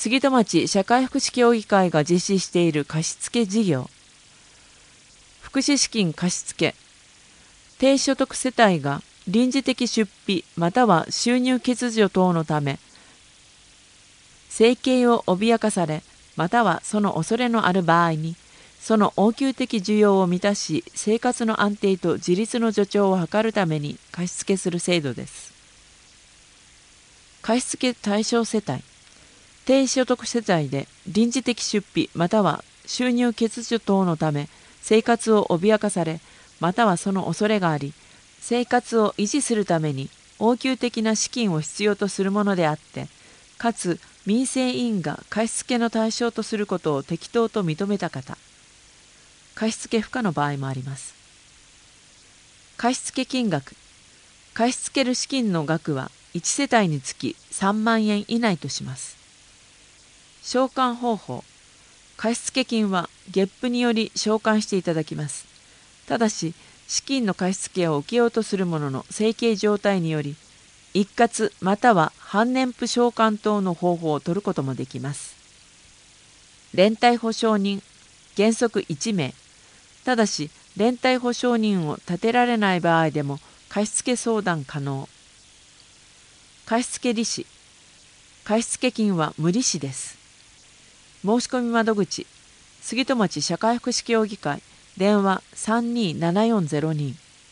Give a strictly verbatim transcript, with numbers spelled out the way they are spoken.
杉戸町社会福祉協議会が実施している貸付事業、福祉資金貸付、低所得世帯が臨時的出費または収入欠如等のため生計を脅かされまたはその恐れのある場合に、その応急的需要を満たし生活の安定と自立の助長を図るために貸付する制度です。貸付対象世帯、低所得世帯で臨時的出費または収入欠如等のため生活を脅かされまたはその恐れがあり、生活を維持するために応急的な資金を必要とするものであって、かつ民生委員が貸付の対象とすることを適当と認めた方、貸付不可の場合もあります。貸付金額、貸し付ける資金の額はいち世帯につきさんまんえん以内とします。償還方法、貸付金は月付により償還していただきます。ただし、資金の貸付を受けようとする者の生計状態により、一括または半年付償還等の方法を取ることもできます。連帯保証人、原則いちめい。ただし、連帯保証人を立てられない場合でも貸付相談可能。貸付利子、貸付金は無利子です。申し込み窓口、杉戸町社会福祉協議会、電話さんにーななよんゼロに。